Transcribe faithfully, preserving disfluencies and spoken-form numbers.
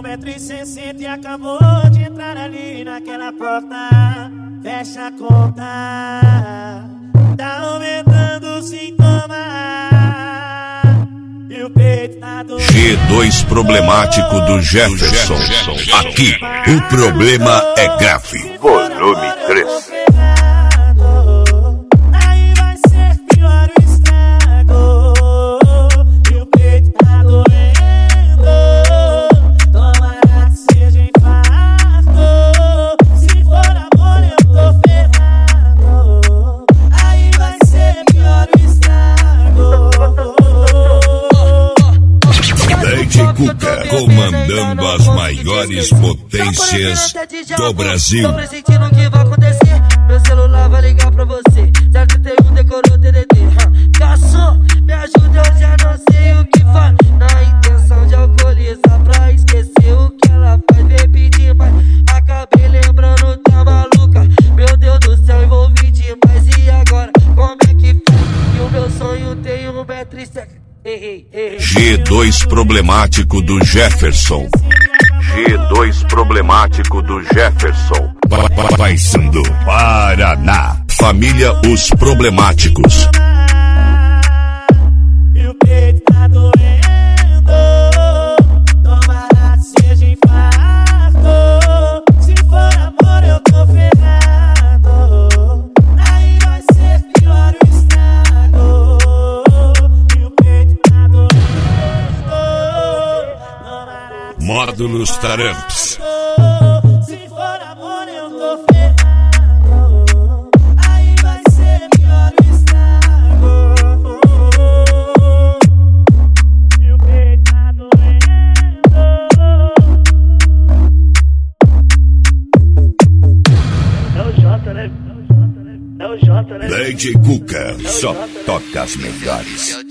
metro e sessenta e acabou de entrar ali naquela porta. Fecha a conta, tá aumentando o sintoma e o peito tá doendo. G dois problemático do Jefferson. Aqui o problema é grave. Volume três. Cuca, comandando as maiores potências do Brasil. Tô pressentindo o que vai acontecer. Meu celular vai ligar pra você. Já que tem um decorou T D D. Garçom, me ajuda, eu já não sei o que faz. Na intenção de alcoolizar pra esquecer o que ela faz. Bebi demais, acabei lembrando da maluca. Meu Deus do céu, envolvi demais. E agora, como é que faz? E o meu sonho tem um metro e sete. G dois problemático do Jefferson. G dois problemático do Jefferson. Paysandu, Paraná. Família Os Problemáticos. E o peito tá doendo. Tomara que seja infarto. Se for amor eu tô ferrado. Aí vai ser pior o estrago. Módulos Taramps. Se for amor eu tô ferrado. Aí vai ser pior o estrago. E o peito tá doendo. É o Jota, né? É o Jota, né? Lady Cuca, só toca as melhores.